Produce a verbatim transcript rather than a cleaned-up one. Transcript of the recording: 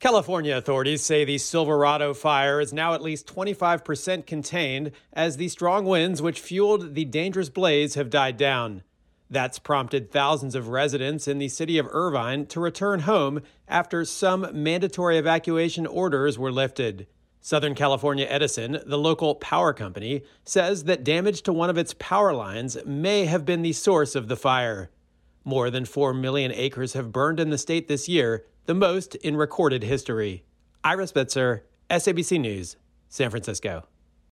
California authorities say the Silverado fire is now at least twenty-five percent contained as the strong winds which fueled the dangerous blaze have died down. That's prompted thousands of residents in the city of Irvine to return home after some mandatory evacuation orders were lifted. Southern California Edison, the local power company, says that damage to one of its power lines may have been the source of the fire. More than four million acres have burned in the state this year, the most in recorded history. Ira Spitzer, S A B C News, San Francisco.